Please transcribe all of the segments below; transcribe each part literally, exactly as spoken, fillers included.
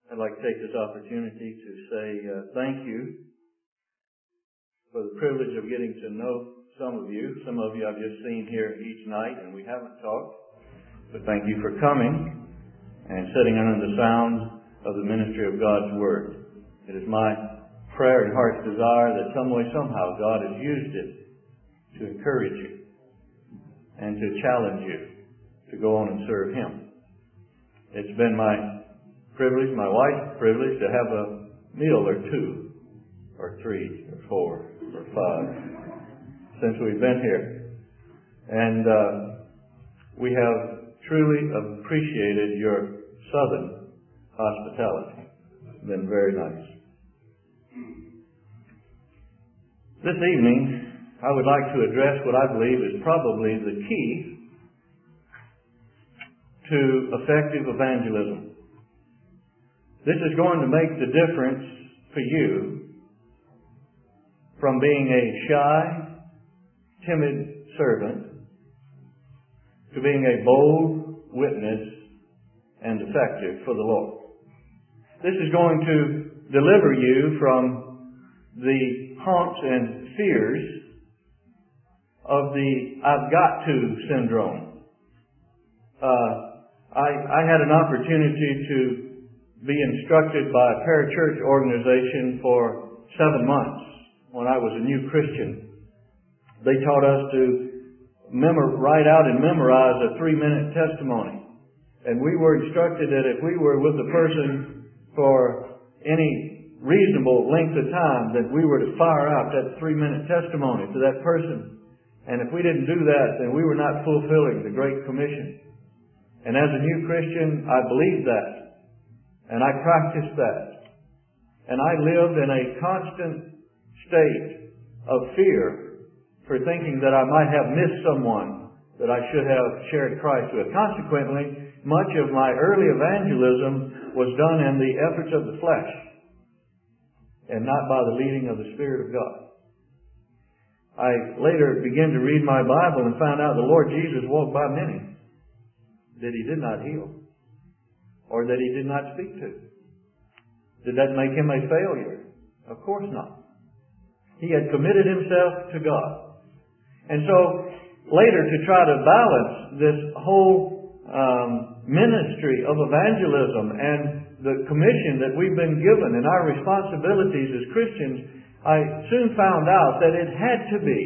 I'd like to take this opportunity to say uh, thank you for the privilege of getting to know some of you. Some of you I've just seen here each night and we haven't talked. But thank you for coming and sitting under the sound of the ministry of God's Word. It is my prayer and heart's desire that some way, somehow, God has used it to encourage you and to challenge you to go on and serve Him. It's been my privilege, my wife's privilege, to have a meal or two, or three, or four, or five, since we've been here. And uh, we have truly appreciated your southern hospitality. It's been very nice. This evening, I would like to address what I believe is probably the key to effective evangelism. This is going to make the difference for you from being a shy, timid servant to being a bold witness and effective for the Lord. This is going to deliver you from the haunts and fears of the I've got to syndrome. Uh, I, I had an opportunity to be instructed by a parachurch organization for seven months when I was a new Christian. They taught us to memor- write out and memorize a three-minute testimony. And we were instructed that if we were with the person for any reasonable length of time, that we were to fire out that three-minute testimony to that person. And if we didn't do that, then we were not fulfilling the Great Commission. And as a new Christian, I believed that. And I practiced that. And I lived in a constant state of fear for thinking that I might have missed someone that I should have shared Christ with. Consequently, much of my early evangelism was done in the efforts of the flesh and not by the leading of the Spirit of God. I later began to read my Bible and found out the Lord Jesus walked by many that He did not heal, or that He did not speak to. Did that make Him a failure? Of course not. He had committed Himself to God. And so, later to try to balance this whole um, ministry of evangelism and the commission that we've been given and our responsibilities as Christians, I soon found out that it had to be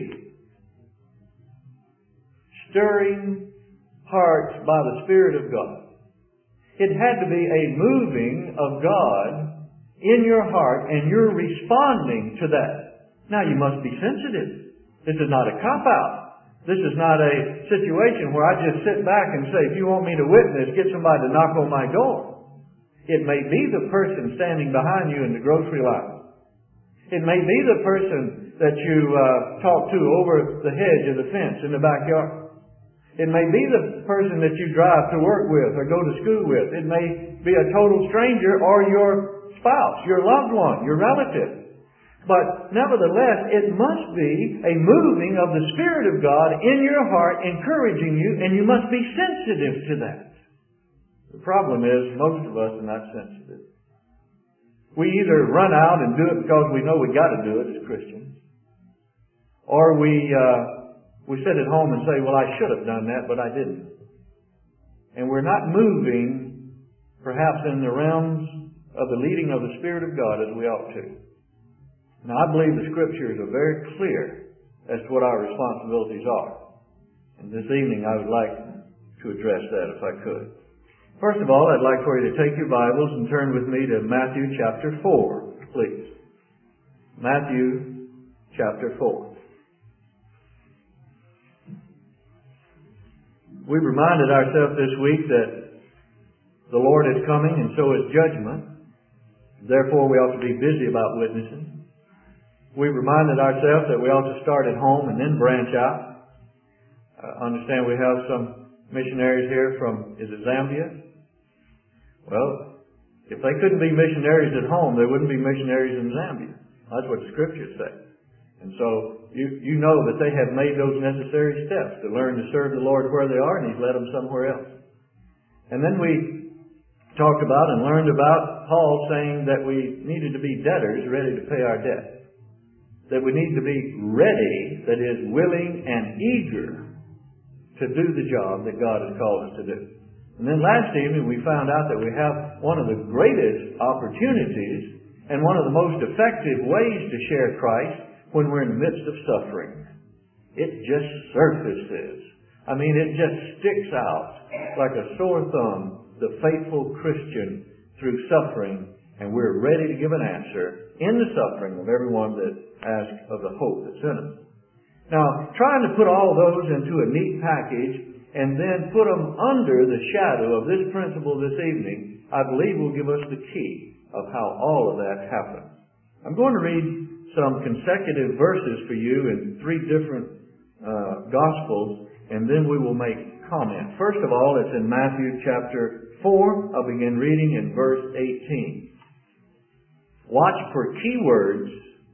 stirring hearts by the Spirit of God. It had to be a moving of God in your heart, and you're responding to that. Now, you must be sensitive. This is not a cop-out. This is not a situation where I just sit back and say, if you want me to witness, get somebody to knock on my door. It may be the person standing behind you in the grocery line. It may be the person that you uh, talk to over the hedge of the fence in the backyard. It may be the person that you drive to work with or go to school with. It may be a total stranger or your spouse, your loved one, your relative. But nevertheless, it must be a moving of the Spirit of God in your heart, encouraging you, and you must be sensitive to that. The problem is, most of us are not sensitive. We either run out and do it because we know we've got to do it as Christians, or we uh, we sit at home and say, well, I should have done that, but I didn't. And we're not moving, perhaps in the realms of the leading of the Spirit of God as we ought to. Now, I believe the Scriptures are very clear as to what our responsibilities are. And this evening I would like to address that if I could. First of all, I'd like for you to take your Bibles and turn with me to Matthew chapter four, please. Matthew chapter four. We've reminded ourselves this week that the Lord is coming and so is judgment. Therefore, we ought to be busy about witnessing. We've reminded ourselves that we ought to start at home and then branch out. Uh, understand we have some missionaries here from, is it Zambia? Well, if they couldn't be missionaries at home, they wouldn't be missionaries in Zambia. That's what the Scriptures say. And so, you, you know that they have made those necessary steps to learn to serve the Lord where they are, and He's led them somewhere else. And then we talked about and learned about Paul saying that we needed to be debtors ready to pay our debt. That we need to be ready, that is, willing and eager to do the job that God has called us to do. And then last evening we found out that we have one of the greatest opportunities and one of the most effective ways to share Christ when we're in the midst of suffering. It just surfaces. I mean, it just sticks out like a sore thumb, the faithful Christian through suffering, and we're ready to give an answer in the suffering of everyone that asks of the hope that's in us. Now, trying to put all those into a neat package and then put them under the shadow of this principle this evening, I believe will give us the key of how all of that happens. I'm going to read some consecutive verses for you in three different uh, Gospels, and then we will make comment. First of all, it's in Matthew chapter four. I'll begin reading in verse eighteen. Watch for key words,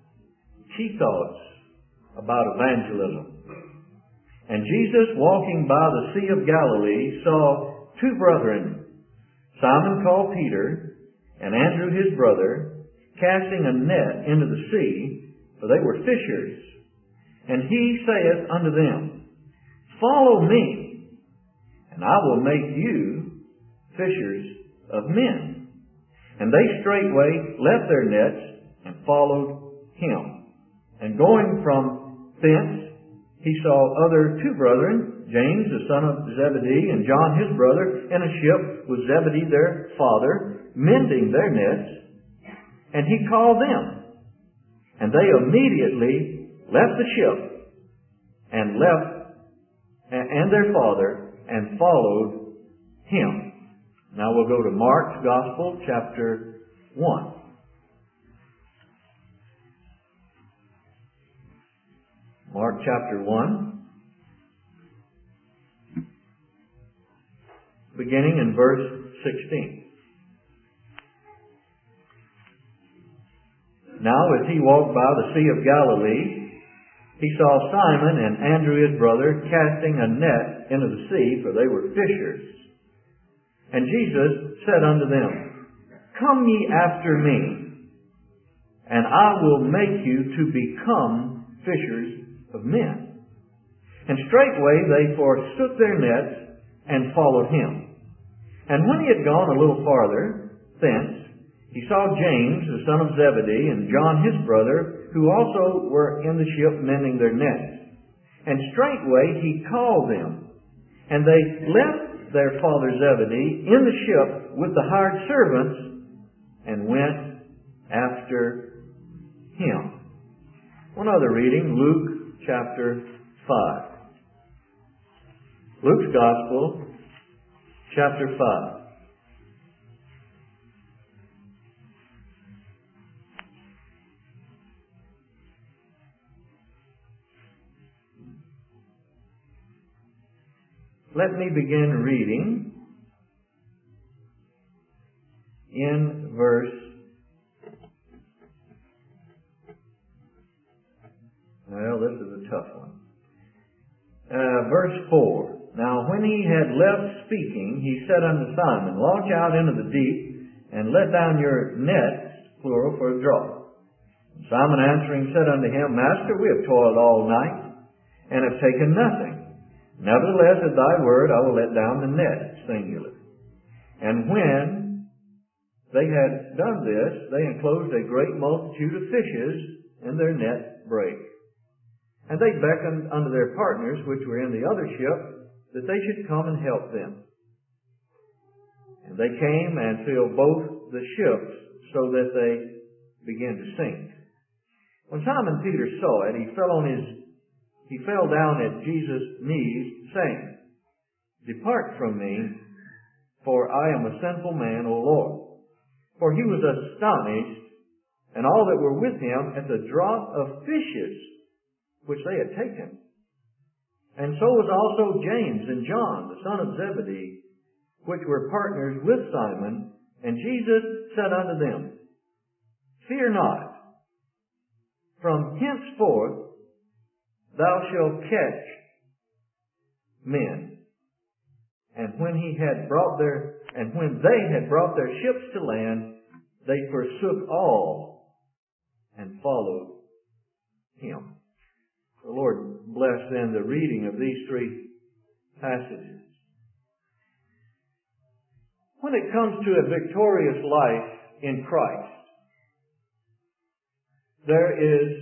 key thoughts about evangelism. And Jesus, walking by the Sea of Galilee, saw two brethren, Simon called Peter, and Andrew his brother, casting a net into the sea, for they were fishers. And he saith unto them, Follow me, and I will make you fishers of men. And they straightway left their nets and followed him. And going from thence, he saw other two brethren, James the son of Zebedee, and John his brother, in a ship with Zebedee their father, mending their nets. And he called them. And they immediately left the ship and left and their father and followed him. Now we'll go to Mark's Gospel, chapter one. Mark chapter one, beginning in verse sixteen. Now as he walked by the Sea of Galilee, he saw Simon and Andrew his brother casting a net into the sea, for they were fishers. And Jesus said unto them, Come ye after me, and I will make you to become fishers of men. And straightway they forsook their nets and followed him. And when he had gone a little farther thence, he saw James the son of Zebedee and John his brother, who also were in the ship mending their nets. And straightway he called them. And they left their father Zebedee in the ship with the hired servants and went after him. One other reading, Luke chapter five. Luke's Gospel, chapter five. Let me begin reading in verse well, this is a tough one. Uh, verse four. Now when he had left speaking, he said unto Simon, Launch out into the deep, and let down your nets, plural, for a draught. And Simon answering said unto him, Master, we have toiled all night, and have taken nothing. Nevertheless, at thy word, I will let down the net, singular. And when they had done this, they enclosed a great multitude of fishes, and their net brake. And they beckoned unto their partners, which were in the other ship, that they should come and help them. And they came and filled both the ships, so that they began to sink. When Simon Peter saw it, he fell on his He fell down at Jesus' knees, saying, Depart from me, for I am a sinful man, O Lord. For he was astonished, and all that were with him, at the draught of fishes which they had taken. And so was also James and John, the son of Zebedee, which were partners with Simon. And Jesus said unto them, Fear not. From henceforth thou shalt catch men. And when he had brought their And when they had brought their ships to land, they forsook all and followed Him. The Lord bless then the reading of these three passages. When it comes to a victorious life in Christ, there is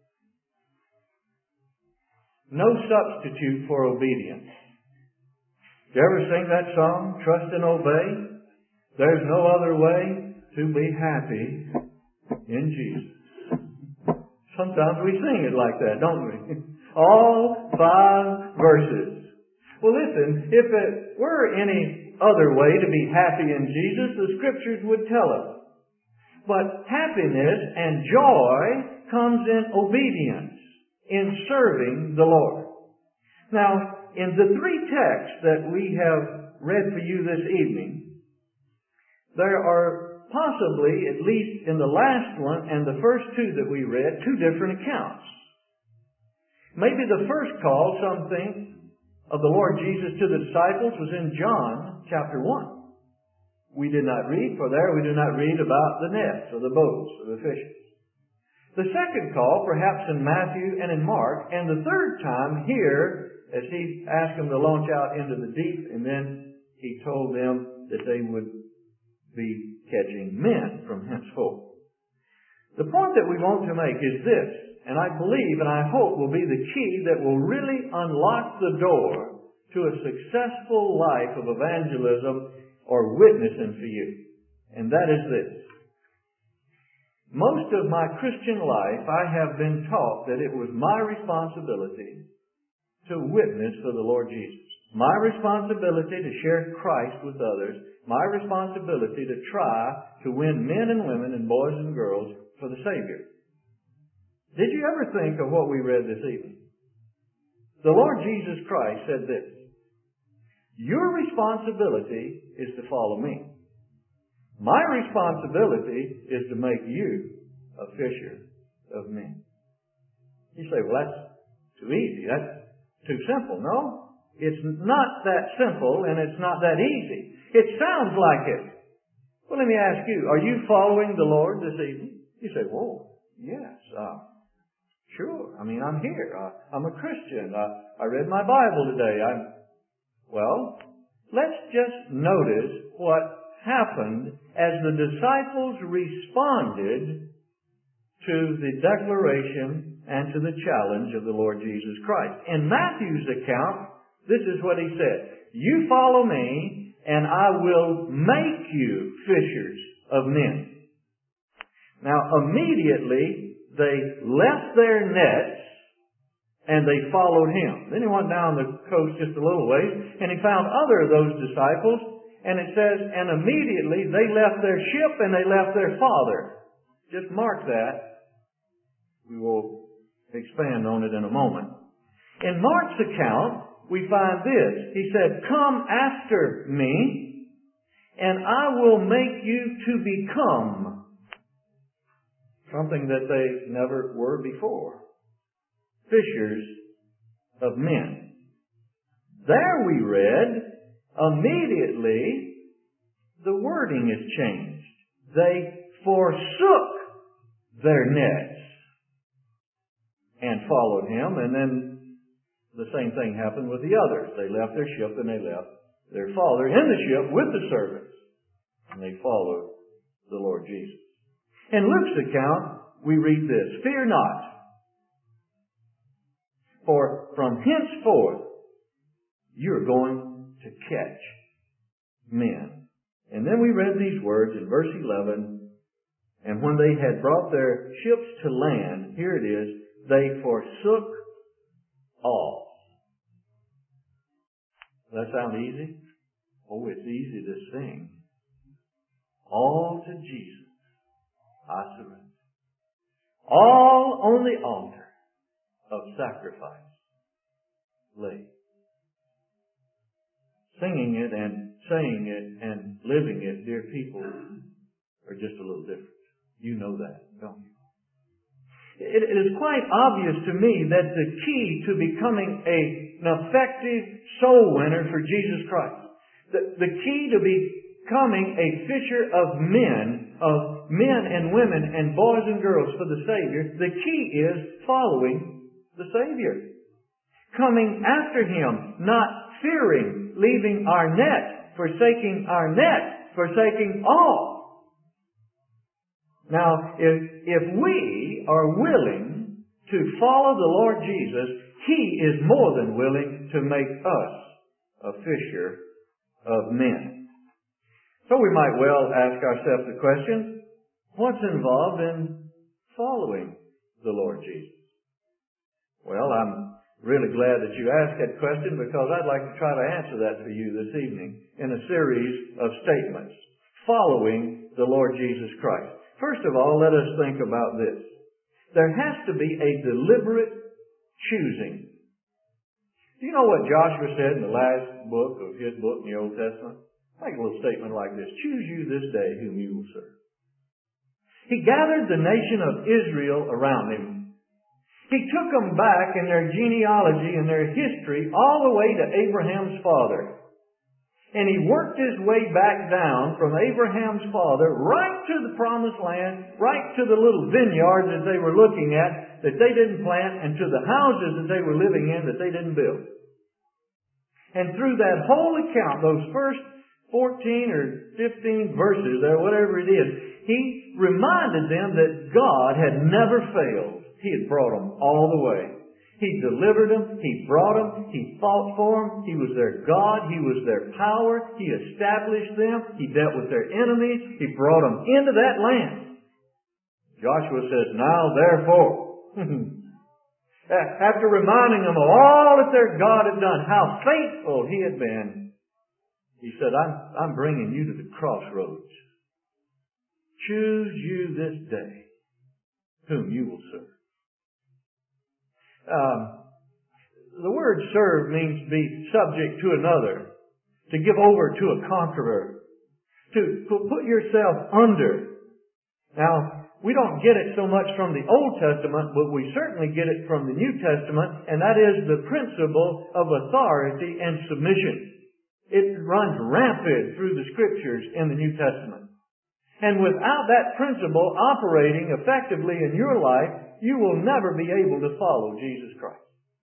no substitute for obedience. Did you ever sing that song, Trust and Obey? There's no other way to be happy in Jesus. Sometimes we sing it like that, don't we? All five verses. Well, listen, if it were any other way to be happy in Jesus, the Scriptures would tell us. But happiness and joy comes in obedience, in serving the Lord. Now, in the three texts that we have read for you this evening, there are possibly, at least in the last one and the first two that we read, two different accounts. Maybe the first call, something of the Lord Jesus to the disciples, was in John chapter one. We did not read, for there we do not read about the nets or the boats or the fishes. The second call, perhaps in Matthew and in Mark, and the third time here, as He asked them to launch out into the deep, and then He told them that they would be catching men from henceforth. The point that we want to make is this, and I believe and I hope will be the key that will really unlock the door to a successful life of evangelism or witnessing for you. And that is this. Most of my Christian life I have been taught that it was my responsibility to witness for the Lord Jesus. My responsibility to share Christ with others. My responsibility to try to win men and women and boys and girls for the Savior. Did you ever think of what we read this evening? The Lord Jesus Christ said this, your responsibility is to follow me. My responsibility is to make you a fisher of men. You say, well, that's too easy. That's too simple. No, it's not that simple and it's not that easy. It sounds like it. Well, let me ask you, are you following the Lord this evening? You say, whoa, yes, uh, sure. I mean, I'm here. Uh, I'm a Christian. Uh, I read my Bible today. I'm, well, let's just notice what happened as the disciples responded to the declaration and to the challenge of the Lord Jesus Christ. In Matthew's account, this is what he said. You follow me, and I will make you fishers of men. Now, immediately, they left their nets and they followed Him. Then he went down the coast just a little ways and he found other of those disciples, and it says, and immediately they left their ship and they left their father. Just mark that. We will expand on it in a moment. In Mark's account, we find this. He said, come after me, and I will make you to become something that they never were before. Fishers of men. There we read, immediately the wording is changed. They forsook their nets and followed Him, and then the same thing happened with the others. They left their ship and they left their father in the ship with the servants, and they followed the Lord Jesus. In Luke's account, we read this, fear not, for from henceforth you're going to catch men. And then we read these words in verse eleven, and when they had brought their ships to land, here it is, they forsook all. Does that sound easy? Oh, it's easy to sing. All to Jesus I surrender. All on the altar of sacrifice laid. Singing it and saying it and living it, dear people, are just a little different. You know that, don't you? It, it is quite obvious to me that the key to becoming a, an effective soul winner for Jesus Christ, the, the key to be becoming a fisher of men, of men and women and boys and girls for the Savior, the key is following the Savior. Coming after Him, not fearing, leaving our net, forsaking our net, forsaking all. Now, if, if we are willing to follow the Lord Jesus, He is more than willing to make us a fisher of men. So we might well ask ourselves the question, what's involved in following the Lord Jesus? Well, I'm really glad that you asked that question, because I'd like to try to answer that for you this evening in a series of statements. Following the Lord Jesus Christ. First of all, let us think about this. There has to be a deliberate choosing. Do you know what Joshua said in the last book of his book in the Old Testament? Make a little statement like this. Choose you this day whom you will serve. He gathered the nation of Israel around Him. He took them back in their genealogy and their history all the way to Abraham's father. And He worked His way back down from Abraham's father right to the promised land, right to the little vineyards that they were looking at that they didn't plant, and to the houses that they were living in that they didn't build. And through that whole account, those first fourteen or fifteen verses there, whatever it is, He reminded them that God had never failed. He had brought them all the way. He delivered them. He brought them. He fought for them. He was their God. He was their power. He established them. He dealt with their enemies. He brought them into that land. Joshua says, now therefore, after reminding them of all that their God had done, how faithful He had been, He said, I'm, I'm bringing you to the crossroads. Choose you this day whom you will serve. Um, the word serve means be subject to another, to give over to a conqueror, to put yourself under. Now, we don't get it so much from the Old Testament, but we certainly get it from the New Testament, and that is the principle of authority and submission. It runs rampant through the Scriptures in the New Testament. And without that principle operating effectively in your life, you will never be able to follow Jesus Christ.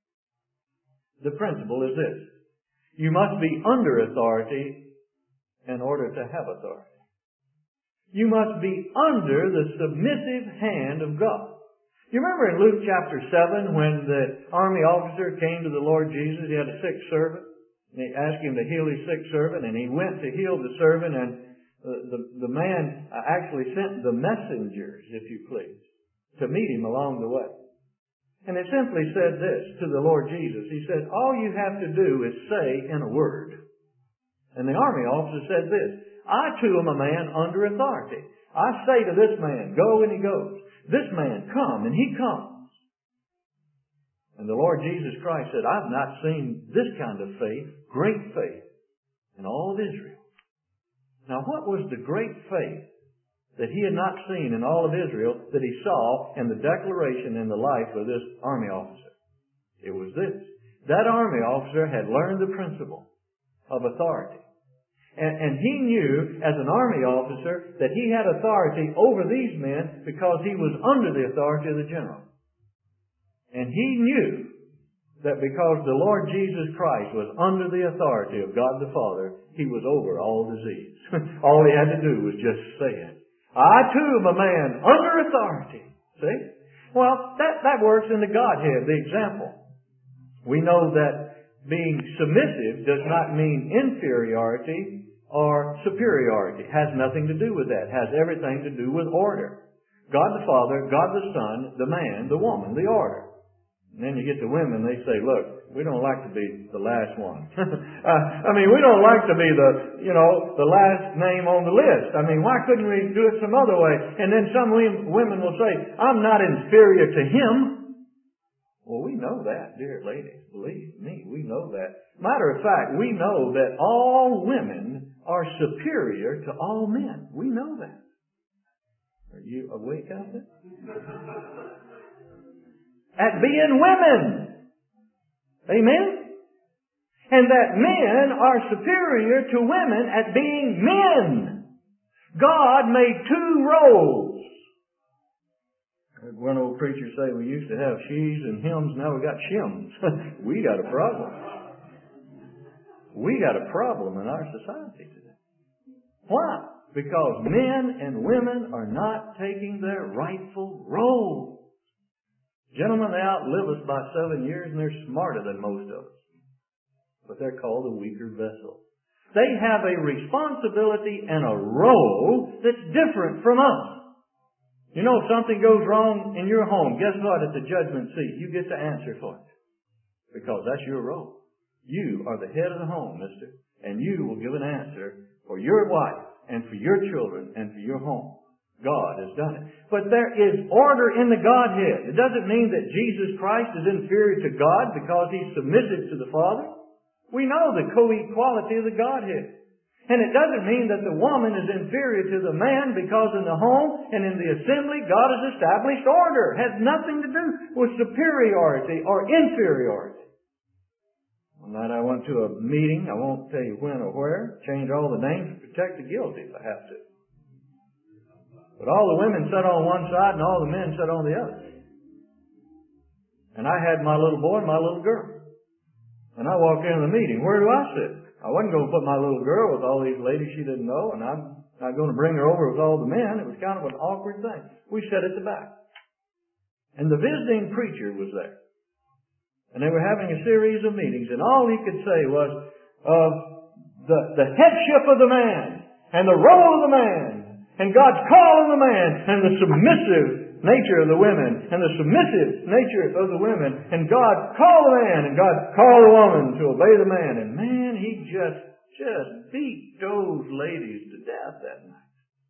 The principle is this. You must be under authority in order to have authority. You must be under the submissive hand of God. You remember in Luke chapter seven when the army officer came to the Lord Jesus, he had a sick servant, and he asked him to heal his sick servant, and he went to heal the servant, and the, the, the man actually sent the messengers, if you please, to meet him along the way. And it simply said this to the Lord Jesus. He said, all you have to do is say in a word. And the army officer said this, I too am a man under authority. I say to this man, go, and he goes. This man, come, and he comes. And the Lord Jesus Christ said, I've not seen this kind of faith, great faith, in all of Israel. Now what was the great faith that he had not seen in all of Israel that he saw in the declaration in the life of this army officer? It was this. That army officer had learned the principle of authority. And, and he knew, as an army officer, that he had authority over these men because he was under the authority of the general. And he knew that because the Lord Jesus Christ was under the authority of God the Father, He was over all disease. All he had to do was just say it. I too am a man under authority. See? Well, that, that works in the Godhead, the example. We know that being submissive does not mean inferiority or superiority. It has nothing to do with that. It has everything to do with order. God the Father, God the Son, the man, the woman, the order. And then you get to women, they say, look, we don't like to be the last one. uh, I mean, we don't like to be the, you know, the last name on the list. I mean, why couldn't we do it some other way? And then some women will say, I'm not inferior to him. Well, we know that, dear ladies. Believe me, we know that. Matter of fact, we know that all women are superior to all men. We know that. Are you awake out there? At being women. Amen? and that men are superior to women at being men. God made two roles. I heard one old preacher say we used to have she's and hims, now we got shims. We got a problem. We got a problem in our society today. Why? Because men and women are not taking their rightful role. Gentlemen, they outlive us by seven years and they're smarter than most of us. But they're called a weaker vessel. They have a responsibility and a role that's different from us. You know, if something goes wrong in your home, guess what? At the judgment seat, you get to answer for it. Because that's your role. You are the head of the home, mister. And you will give an answer for your wife and for your children and for your home. God has done it. But there is order in the Godhead. It doesn't mean that Jesus Christ is inferior to God because He's submissive to the Father. We know the co-equality of the Godhead. And it doesn't mean that the woman is inferior to the man because in the home and in the assembly God has established order. It has nothing to do with superiority or inferiority. One night I went to a meeting, I won't tell you when or where, change all the names to protect the guilty if I have to. But all the women sat on one side and all the men sat on the other. And I had my little boy and my little girl. And I walked into the meeting. Where do I sit? I wasn't going to put my little girl with all these ladies she didn't know, and I'm not going to bring her over with all the men. It was kind of an awkward thing. We sat at the back. And the visiting preacher was there. And they were having a series of meetings, and all he could say was of the, the headship of the man, and the role of the man, and God's call on the man, and the submissive nature of the women, and the submissive nature of the women, and God called the man, and God called the woman to obey the man. And man, he just, just beat those ladies to death that night.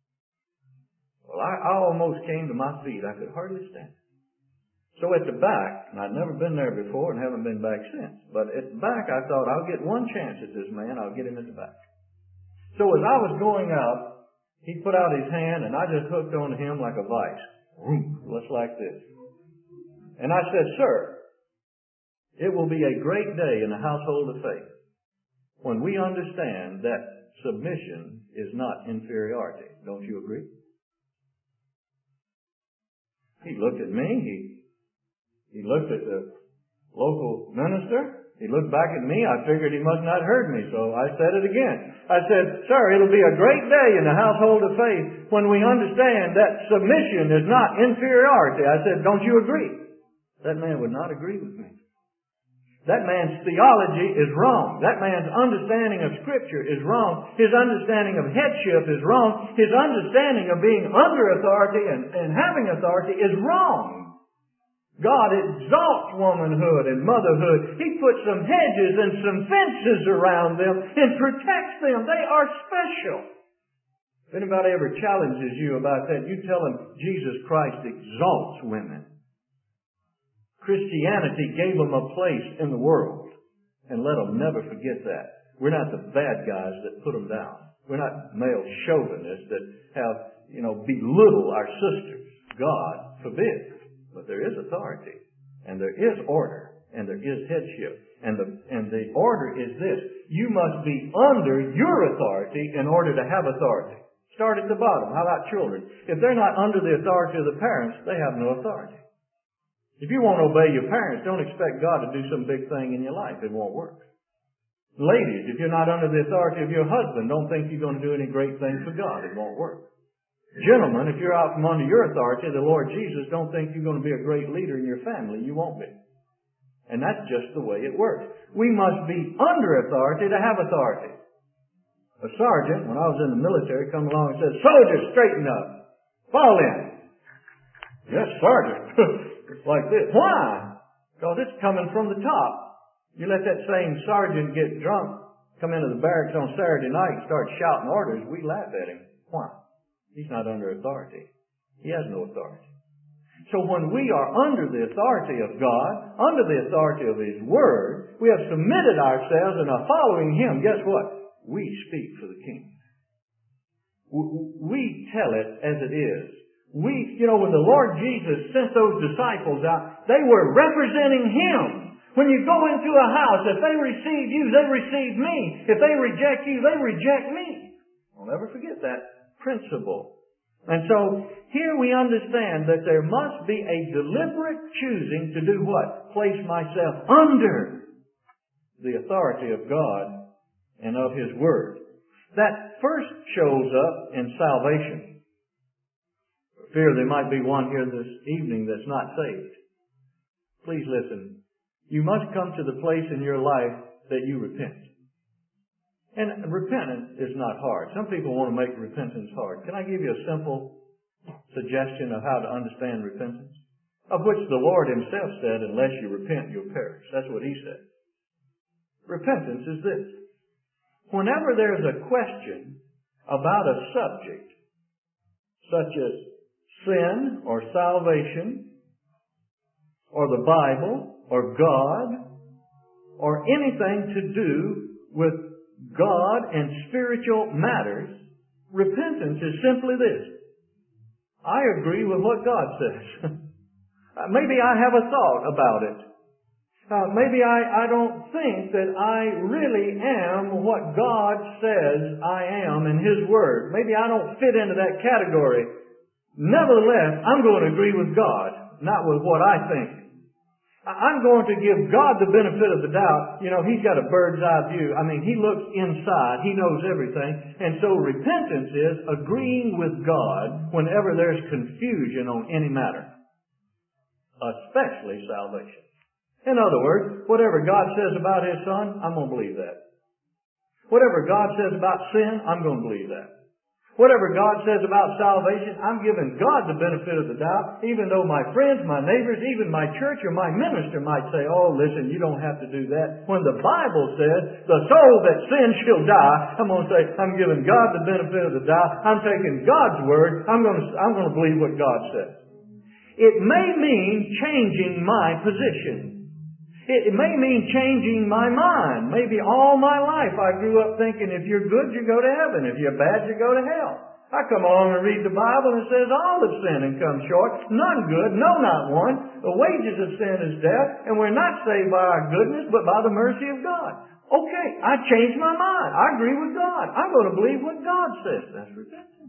Well, I, I almost came to my feet. I could hardly stand. So at the back, and I'd never been there before and haven't been back since, but at the back I thought, I'll get one chance at this man, I'll get him at the back. So as I was going out, he put out his hand, and I just hooked onto him like a vice. Just like this. And I said, sir, it will be a great day in the household of faith when we understand that submission is not inferiority. Don't you agree? He looked at me. He, he looked at the local minister. He looked back at me. I figured he must not heard me, so I said it again. I said, sir, it'll be a great day in the household of faith when we understand that submission is not inferiority. I said, don't you agree? That man would not agree with me. That man's theology is wrong. That man's understanding of Scripture is wrong. His understanding of headship is wrong. His understanding of being under authority and, and having authority is wrong. God exalts womanhood and motherhood. He puts some hedges and some fences around them and protects them. They are special. If anybody ever challenges you about that, you tell them Jesus Christ exalts women. Christianity gave them a place in the world. And let them never forget that. We're not the bad guys that put them down. We're not male chauvinists that have, you know, belittle our sisters. God forbid. But there is authority, and there is order, and there is headship. And the, and the order is this. You must be under your authority in order to have authority. Start at the bottom. How about children? If they're not under the authority of the parents, they have no authority. If you won't obey your parents, don't expect God to do some big thing in your life. It won't work. Ladies, if you're not under the authority of your husband, don't think you're going to do any great things for God. It won't work. Gentlemen, if you're out from under your authority, the Lord Jesus, don't think you're going to be a great leader in your family. You won't be. And that's just the way it works. We must be under authority to have authority. A sergeant, when I was in the military, come along and said, soldiers, straighten up. Fall in. Yes, sergeant. It's like this. Why? Because it's coming from the top. You let that same sergeant get drunk, come into the barracks on Saturday night and start shouting orders, we laugh at him. Why? He's not under authority. He has no authority. So when we are under the authority of God, under the authority of His Word, we have submitted ourselves and are following Him. Guess what? We speak for the King. We tell it as it is. We, you know, when the Lord Jesus sent those disciples out, they were representing Him. When you go into a house, if they receive you, they receive me. If they reject you, they reject me. I'll never forget that principle. And so, here we understand that there must be a deliberate choosing to do what? Place myself under the authority of God and of His Word. That first shows up in salvation. For fear there might be one here this evening that's not saved. Please listen. You must come to the place in your life that you repent. And repentance is not hard. Some people want to make repentance hard. Can I give you a simple suggestion of how to understand repentance? Of which the Lord Himself said, unless you repent, you'll perish. That's what He said. Repentance is this. Whenever there's a question about a subject, such as sin or salvation, or the Bible, or God, or anything to do with God and spiritual matters, repentance is simply this. I agree with what God says. Maybe I have a thought about it. Uh, maybe I, I don't think that I really am what God says I am in His Word. Maybe I don't fit into that category. Nevertheless, I'm going to agree with God, not with what I think. I'm going to give God the benefit of the doubt. You know, He's got a bird's eye view. I mean, He looks inside. He knows everything. And so repentance is agreeing with God whenever there's confusion on any matter, especially salvation. In other words, whatever God says about His Son, I'm going to believe that. Whatever God says about sin, I'm going to believe that. Whatever God says about salvation, I'm giving God the benefit of the doubt, even though my friends, my neighbors, even my church or my minister might say, oh, listen, you don't have to do that. When the Bible says, the soul that sins shall die, I'm going to say, I'm giving God the benefit of the doubt. I'm taking God's word. I'm going to, I'm going to believe what God says. It may mean changing my position. It may mean changing my mind. Maybe all my life I grew up thinking if you're good, you go to heaven. If you're bad, you go to hell. I come along and read the Bible and it says all have sinned and come short. None good, no not one. The wages of sin is death, and we're not saved by our goodness, but by the mercy of God. Okay, I changed my mind. I agree with God. I'm going to believe what God says. That's repentance.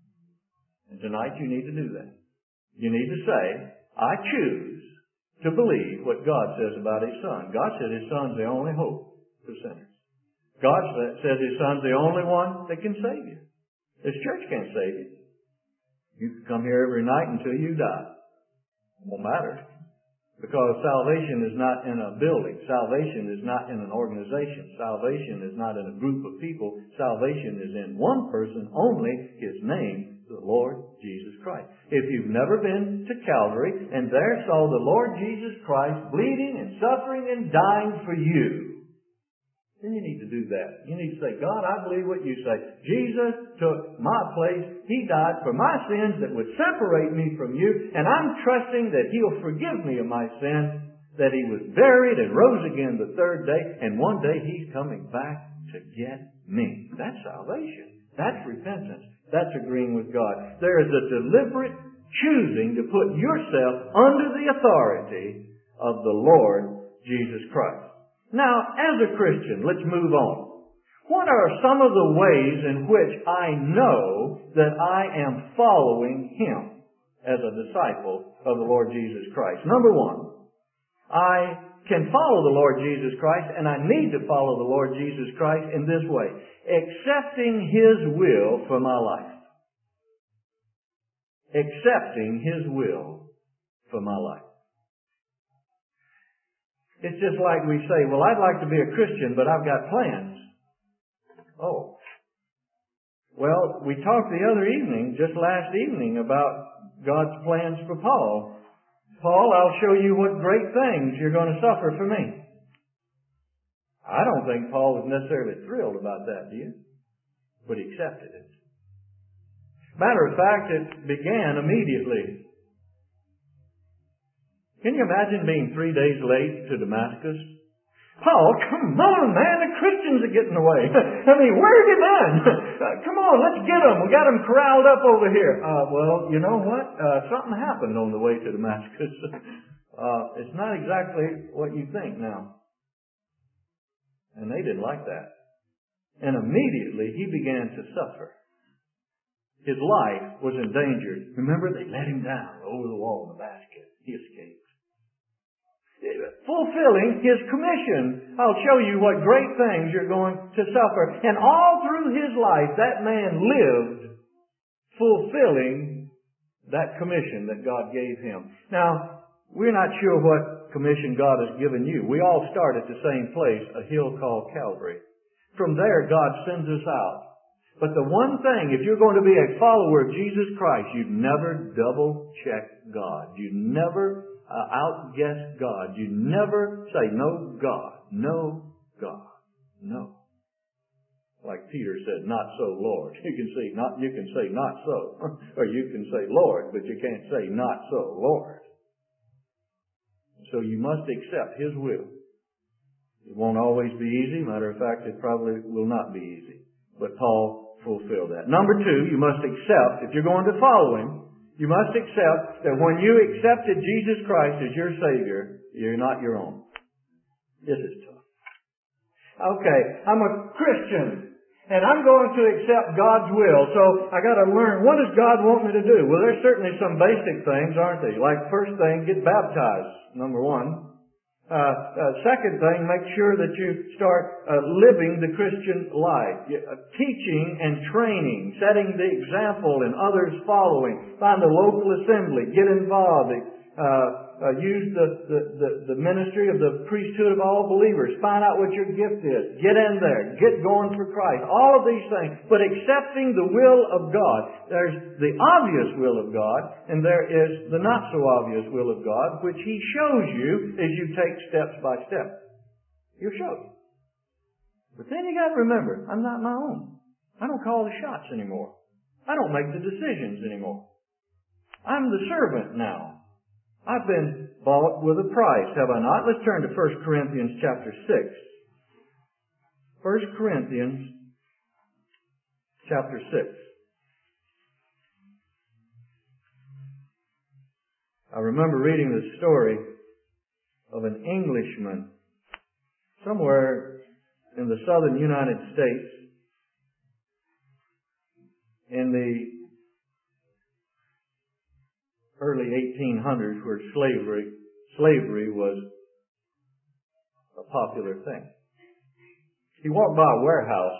And tonight you need to do that. You need to say, I choose to believe what God says about His Son. God said His Son's the only hope for sinners. God says His Son's the only one that can save you. This church can't save you. You can come here every night until you die. It won't matter. Because salvation is not in a building. Salvation is not in an organization. Salvation is not in a group of people. Salvation is in one person only, His name, the Lord Jesus Christ. If you've never been to Calvary and there saw the Lord Jesus Christ bleeding and suffering and dying for you, then you need to do that. You need to say, God, I believe what you say. Jesus took my place. He died for my sins that would separate me from you, and I'm trusting that He'll forgive me of my sin, that He was buried and rose again the third day, and one day He's coming back to get me. That's salvation. That's repentance. That's agreeing with God. There is a deliberate choosing to put yourself under the authority of the Lord Jesus Christ. Now, as a Christian, let's move on. What are some of the ways in which I know that I am following Him as a disciple of the Lord Jesus Christ? Number one, I can follow the Lord Jesus Christ, and I need to follow the Lord Jesus Christ in this way. Accepting His will for my life. Accepting His will for my life. It's just like we say, well, I'd like to be a Christian, but I've got plans. Oh. Well, we talked the other evening, just last evening, about God's plans for Paul. Paul, I'll show you what great things you're going to suffer for me. I don't think Paul was necessarily thrilled about that, do you? But he accepted it. Matter of fact, it began immediately. Can you imagine being three days late to Damascus? Paul, come on, man, the Christians are getting away. I mean, where have you been? Uh, come on, let's get them. We got them corralled up over here. Uh, well, you know what? Uh, something happened on the way to Damascus. uh, it's not exactly what you think now. And they didn't like that. And immediately he began to suffer. His life was endangered. Remember, they let him down over the wall in the basket. He escaped. Fulfilling his commission. I'll show you what great things you're going to suffer. And all through his life, that man lived fulfilling that commission that God gave him. Now, we're not sure what commission God has given you. We all start at the same place, a hill called Calvary. From there, God sends us out. But the one thing, if you're going to be a follower of Jesus Christ, you never double check God. You never uh, outguess God. You never say, no God, no God, no. Like Peter said, not so, Lord. You can say not, you can say not so. Or you can say Lord, but you can't say not so, Lord. So you must accept His will. It won't always be easy. Matter of fact, it probably will not be easy. But Paul fulfilled that. Number two, you must accept, if you're going to follow Him, you must accept that when you accepted Jesus Christ as your Savior, you're not your own. This is tough. Okay, I'm a Christian, and I'm going to accept God's will, so I got to learn, what does God want me to do? Well, there's certainly some basic things, aren't there? Like, first thing, get baptized, number one. Uh, uh, second thing, make sure that you start uh, living the Christian life. Uh, teaching and training, setting the example and others following. Find a local assembly, get involved. Uh, uh, use the, the, the, the ministry of the priesthood of all believers. Find out what your gift is. Get in there. Get going for Christ. All of these things. But accepting the will of God. There's the obvious will of God, and there is the not so obvious will of God, which He shows you as you take steps by step. He'll show you. But then you got to remember, I'm not my own. I don't call the shots anymore. I don't make the decisions anymore. I'm the servant now. I've been bought with a price, have I not? Let's turn to First Corinthians chapter six. First Corinthians chapter six. I remember reading the story of an Englishman somewhere in the southern United States in the early eighteen hundreds, where slavery slavery was a popular thing. He walked by a warehouse.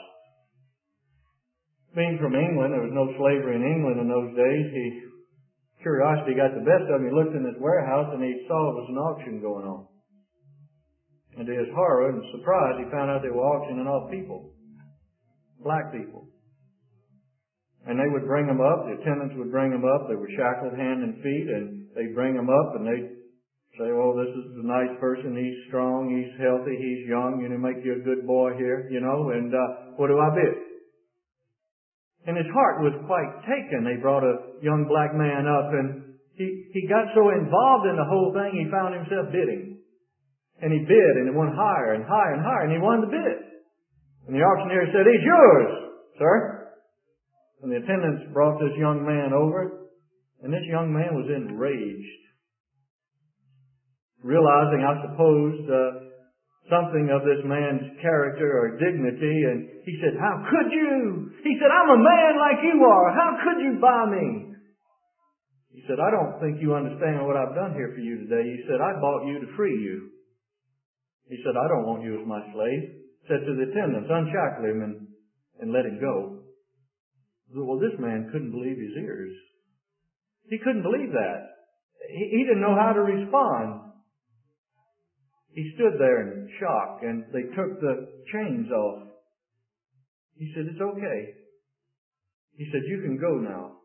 Being from England, there was no slavery in England in those days. He curiosity got the best of him. He looked in this warehouse and he saw there was an auction going on. And to his horror and surprise, he found out they were auctioning off people, black people. And they would bring them up, the attendants would bring them up, they were shackled hand and feet, and they'd bring them up and they'd say, oh, this is a nice person, he's strong, he's healthy, he's young, you know, make you a good boy here, you know, and uh, what do I bid? And his heart was quite taken. They brought a young black man up and he, he got so involved in the whole thing, he found himself bidding. And he bid and it went higher and higher and higher and he won the bid. And the auctioneer said, he's yours, sir. And the attendants brought this young man over, and this young man was enraged, realizing, I suppose, uh, something of this man's character or dignity, and he said, how could you? He said, I'm a man like you are. How could you buy me? He said, I don't think you understand what I've done here for you today. He said, I bought you to free you. He said, I don't want you as my slave. He said to the attendants, unshackle him and, and let him go. Well, this man couldn't believe his ears. He couldn't believe that. He, he didn't know how to respond. He stood there in shock, and they took the chains off. He said, it's okay. He said, you can go now.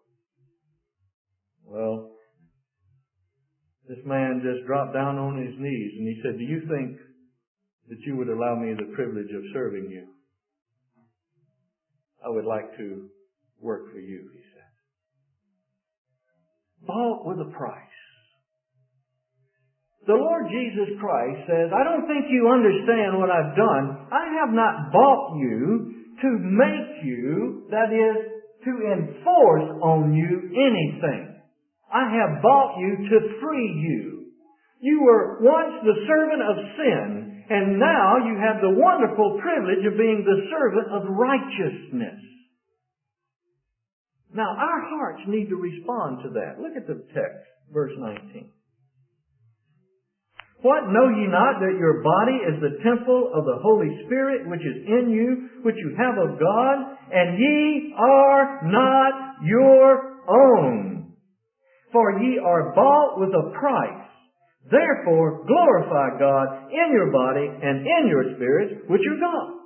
Well, this man just dropped down on his knees, and he said, do you think that you would allow me the privilege of serving you? I would like to work for you, he said. Bought with a price. The Lord Jesus Christ says, I don't think you understand what I've done. I have not bought you to make you, that is, to enforce on you anything. I have bought you to free you. You were once the servant of sin, and now you have the wonderful privilege of being the servant of righteousness. Now, our hearts need to respond to that. Look at the text, verse nineteen. What, know ye not that your body is the temple of the Holy Spirit which is in you, which you have of God, and ye are not your own? For ye are bought with a price. Therefore, glorify God in your body and in your spirit, which are God's.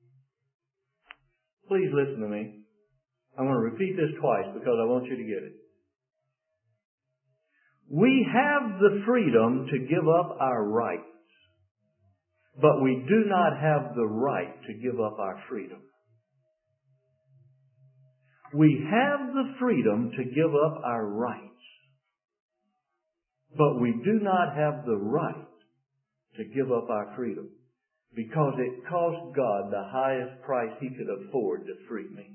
Please listen to me. I'm going to repeat this twice because I want you to get it. We have the freedom to give up our rights, but we do not have the right to give up our freedom. We have the freedom to give up our rights, but we do not have the right to give up our freedom because it cost God the highest price He could afford to free me.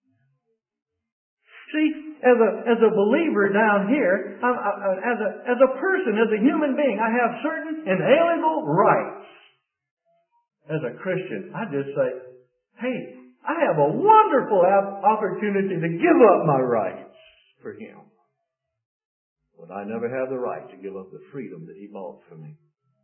See, as a, as a believer down here, I, I, as, a, as a person, as a human being, I have certain inalienable rights. As a Christian, I just say, hey, I have a wonderful opportunity to give up my rights for Him. But I never have the right to give up the freedom that He bought for me.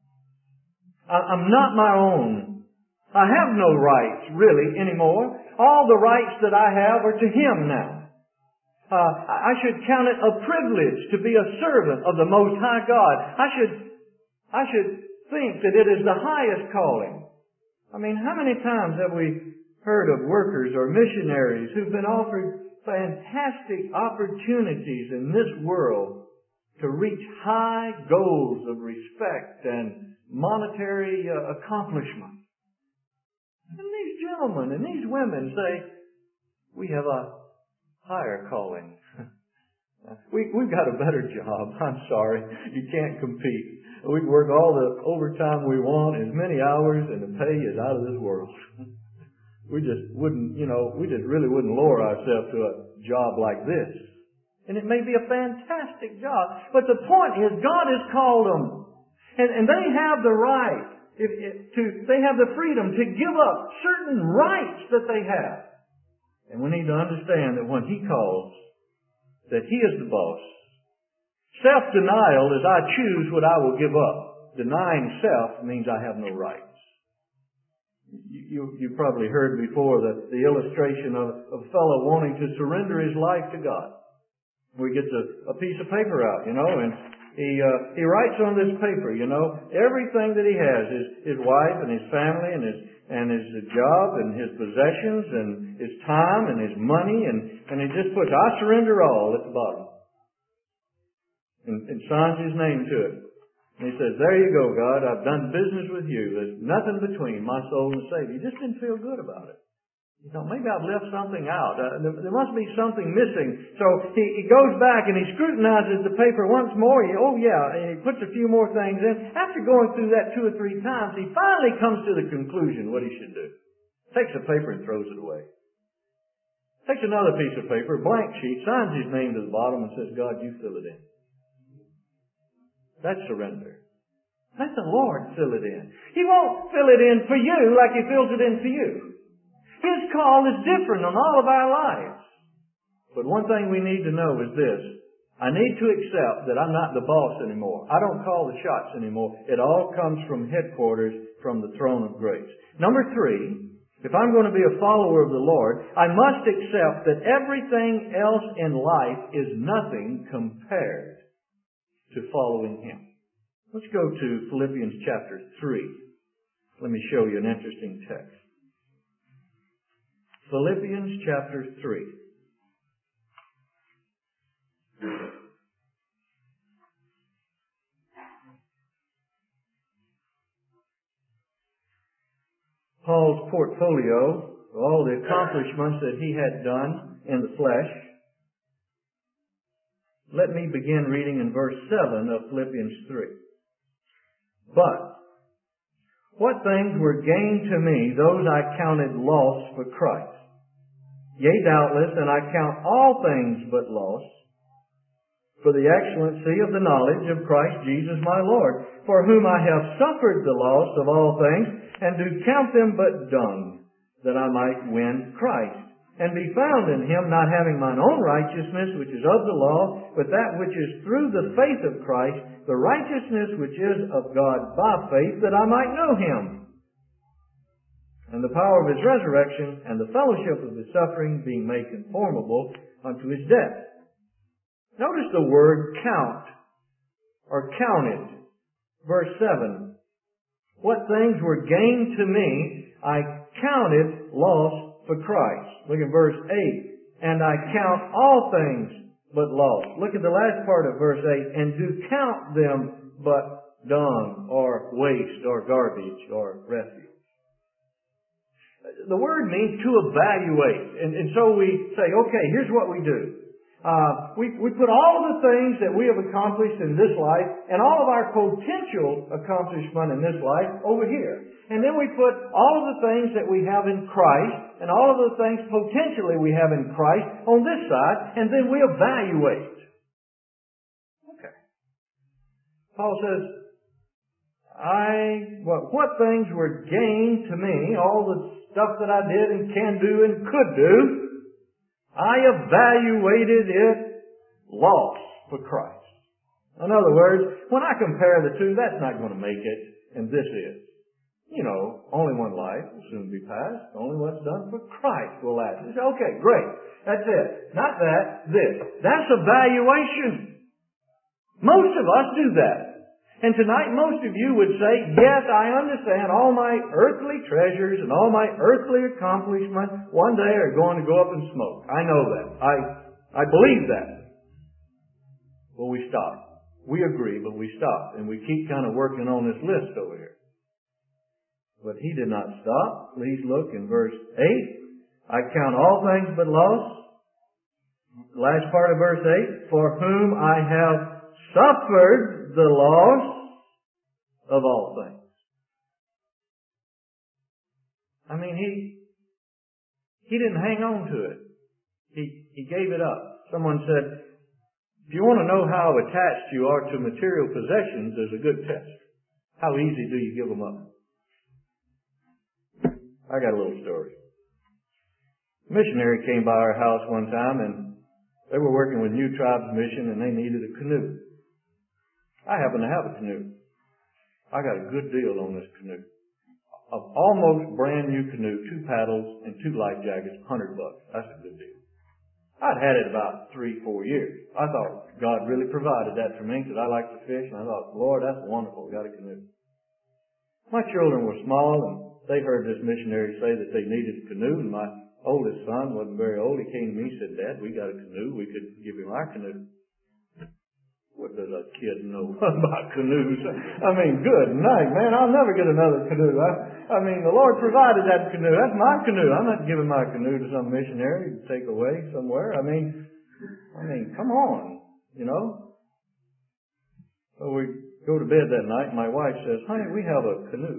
I, I'm not my own. I have no rights, really, anymore. All the rights that I have are to Him now. Uh, I should count it a privilege to be a servant of the Most High God. I should, I should think that it is the highest calling. I mean, how many times have we heard of workers or missionaries who've been offered fantastic opportunities in this world to reach high goals of respect and monetary uh, accomplishment? And these gentlemen and these women say, we have a higher calling. we, we've got a better job. I'm sorry. You can't compete. We work all the overtime we want, as many hours, and the pay is out of this world. we just wouldn't, you know, we just really wouldn't lower ourselves to a job like this. And it may be a fantastic job. But the point is, God has called them. And, and they have the right, if, if, to, they have the freedom to give up certain rights that they have. And we need to understand that when He calls, that He is the boss. Self-denial is I choose what I will give up. Denying self means I have no rights. You, you, you probably heard before that the illustration of, of a fellow wanting to surrender his life to God. He gets a, a piece of paper out, you know, and he uh, he writes on this paper, you know, everything that he has, his, his wife and his family and his and his job and his possessions and his time and his money, and, and he just puts, I surrender all at the bottom. And, and signs his name to it. And he says, there you go, God, I've done business with you. There's nothing between my soul and the Savior. He just didn't feel good about it. He thought, maybe I've left something out. Uh, there, there must be something missing. So he, he goes back and he scrutinizes the paper once more. He, oh yeah, and he puts a few more things in. After going through that two or three times, he finally comes to the conclusion what he should do. Takes the paper and throws it away. Takes another piece of paper, blank sheet, signs his name to the bottom and says, God, you fill it in. That's surrender. Let the Lord fill it in. He won't fill it in for you like He fills it in for you. His call is different on all of our lives. But one thing we need to know is this. I need to accept that I'm not the boss anymore. I don't call the shots anymore. It all comes from headquarters, from the throne of grace. Number three, if I'm going to be a follower of the Lord, I must accept that everything else in life is nothing compared to following Him. Let's go to Philippians chapter three. Let me show you an interesting text. Philippians chapter three. Paul's portfolio, all the accomplishments that he had done in the flesh. Let me begin reading in verse seven of Philippians three. But what things were gained to me, those I counted loss for Christ. Yea, doubtless, and I count all things but loss, for the excellency of the knowledge of Christ Jesus my Lord, for whom I have suffered the loss of all things, and do count them but dung, that I might win Christ, and be found in Him, not having mine own righteousness, which is of the law, but that which is through the faith of Christ, the righteousness which is of God by faith, that I might know Him, and the power of His resurrection, and the fellowship of His suffering, being made conformable unto His death. Notice the word count, or counted. Verse seven. What things were gained to me, I counted loss for Christ. Look at verse eight. And I count all things but loss. Look at the last part of verse eight. And do count them but dung, or waste, or garbage, or refuse. The word means to evaluate. And, and so we say, okay, here's what we do. Uh, we, we put all of the things that we have accomplished in this life and all of our potential accomplishment in this life over here. And then we put all of the things that we have in Christ and all of the things potentially we have in Christ on this side, and then we evaluate. Okay. Paul says, I, what, what things were gained to me, all the stuff that I did and can do and could do, I evaluated it loss for Christ. In other words, when I compare the two, that's not going to make it, and this is. You know, only one life will soon be passed. Only what's done for Christ will last. You say, okay, great. That's it. Not that, this. That's evaluation. Most of us do that. And tonight most of you would say, yes, I understand all my earthly treasures and all my earthly accomplishments one day are going to go up in smoke. I know that. I, I believe that. Well, we stop. We agree, but we stop. And we keep kind of working on this list over here. But he did not stop. Please look in verse eight. I count all things but loss. Last part of verse eight. For whom I have suffered the loss of all things. I mean, he he didn't hang on to it. He he gave it up. Someone said, if you want to know how attached you are to material possessions, there's a good test. How easy do you give them up? I got a little story. A missionary came by our house one time, and they were working with New Tribes Mission, and they needed a canoe. I happen to have a canoe. I got a good deal on this canoe. An almost brand new canoe, two paddles and two life jackets, one hundred bucks. That's a good deal. I'd had it about three, four years. I thought God really provided that for me because I like to fish, and I thought, Lord, that's wonderful. Got a canoe. My children were small, and they heard this missionary say that they needed a canoe, and my oldest son wasn't very old. He came to me and said, Dad, we got a canoe. We could give him our canoe. What does a kid know about canoes? I mean, good night, man. I'll never get another canoe. I, I mean, the Lord provided that canoe. That's my canoe. I'm not giving my canoe to some missionary to take away somewhere. I mean, I mean, come on, you know. So we go to bed that night, and my wife says, honey, we have a canoe.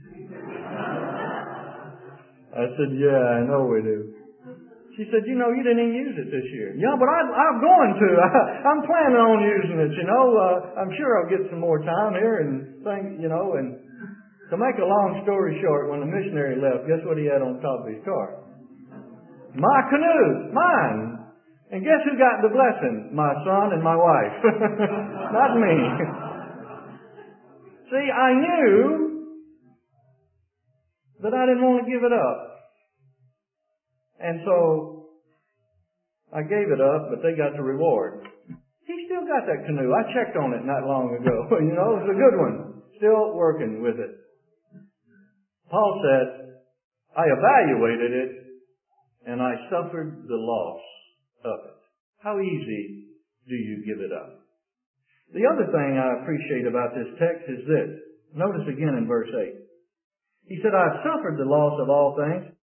I said, yeah, I know we do. She said, you know, you didn't even use it this year. Yeah, but I, I'm going to. I, I'm planning on using it, you know. Uh, I'm sure I'll get some more time here and things, you know. And to make a long story short, when the missionary left, guess what he had on top of his car? My canoe. Mine. And guess who got the blessing? My son and my wife. Not me. See, I knew that I didn't want to give it up. And so I gave it up, but they got the reward. He still got that canoe. I checked on it not long ago. You know, it was a good one. Still working with it. Paul said, I evaluated it, and I suffered the loss of it. How easy do you give it up? The other thing I appreciate about this text is this. Notice again in verse eight. He said, I have suffered the loss of all things,